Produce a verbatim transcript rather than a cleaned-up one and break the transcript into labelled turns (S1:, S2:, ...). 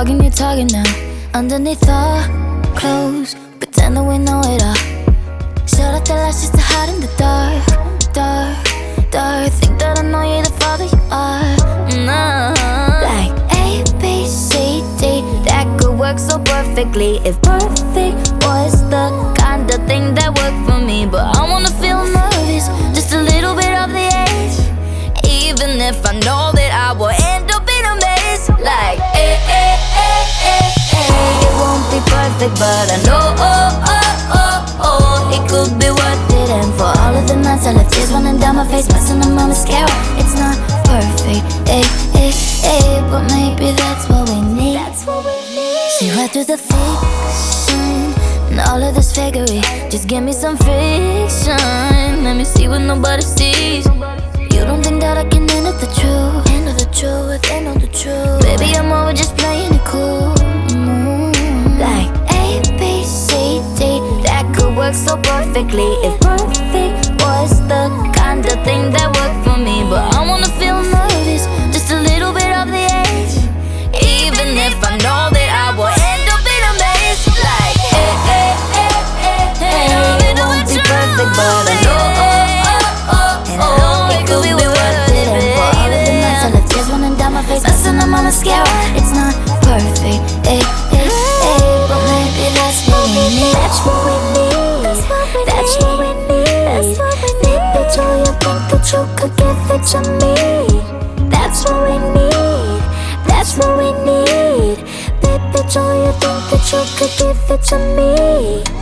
S1: Talking, you're talking now. Underneath our clothes, pretend that we know it all. Shut off the lights just to hide in the dark, dark, dark. Think that I know you're the father you are. No. Like A, B, C, D, that could work so perfectly if perfect was the kind of thing that worked for me. But I wanna feel nervous, just a little bit of the edge, even if I know that I will end up in a mess. Like eh, eh, eh, eh, eh. It won't be perfect, but I know oh, oh, oh, oh, it could be worth it. And for all of the nights I left tears running down my face, messing up my mascara. It's not perfect, eh, eh, eh, but maybe that's what we need. That's what we need. See right through the fiction and all of this fakery. Just give me some fiction, let me see what nobody sees. You don't think that I can handle the truth, handle the truth, handle the truth. Baby, I'm over just playing it cool. Mm-hmm. Like A, B, C, D, that could work so perfectly if perfect was the kind of thing that worked for me. But I wanna feel nervous, just a little bit of the edge, even if I know that I will end up in a mess. Like eh, eh, eh, eh, eh. It won't be perfect, but I know oh, oh, oh, oh, it could be worth it. And for all of the nights I left tears running down my face, messing up my mascara. It's not perfect, eh, eh, eh, but maybe that's what we need. That's what we need. That's what we need. That's what we need. Baby, do you think that you could give it to me? That's what we need. That's what we need. Baby, do you think that you could give it to me?